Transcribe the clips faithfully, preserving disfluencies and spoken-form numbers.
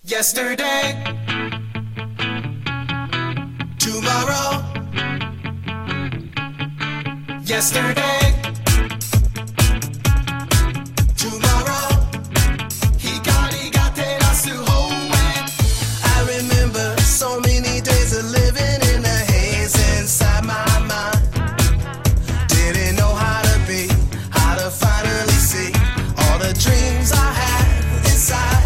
Yesterday, tomorrow, yesterday, tomorrow, hikari ga terasu hoen. I remember so many days of living in a haze inside my mind. Didn't know how to be, how to finally see all the dreams I had inside.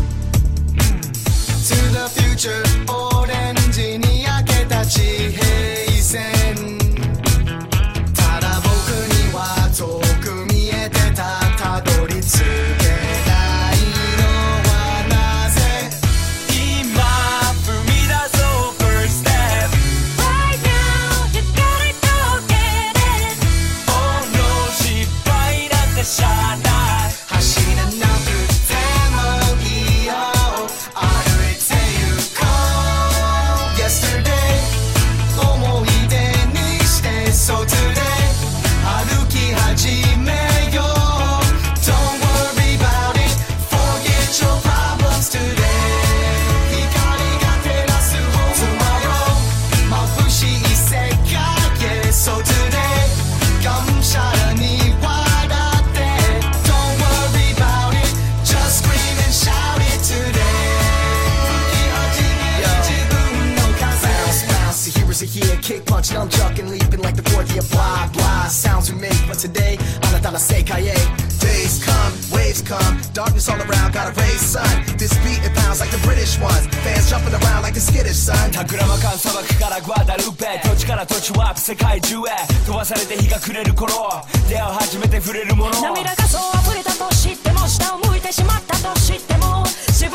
To the future, orange に焼けた地平線。ただ僕には遠く見えてた。たどり着けないのはなぜ。 今踏み出そう first step Right now, you gotta go get it. Oh no 失敗なんてしゃあない走らなくてもいいよ。歩いてゆこう Yesterday 思い出にして So today 歩き始めよう Don't worry about it Forget your problems today 光が照らす方 Tomorrow 眩しい世界へ So today がむしゃらに笑って Don't worry about it Just scream and shout it today 吹き始める自分の風 Bounce, bounce, here is a here Kick, punch, nunchuck and leaping like the fourth year Blah, blah, sounds we make But today, あなたの世界へ Days come, waves come Darkness all around, gotta raise sun This beat, it pounds like the British ones Fans jumping around like the skittish sun タクラマカン砂漠からグアダルペ土地から土地ワープ世界中へ飛ばされて日が暮れる頃出会う初めて触れるもの涙がそう溢れたと知っても下を向いてしまったと知っても仕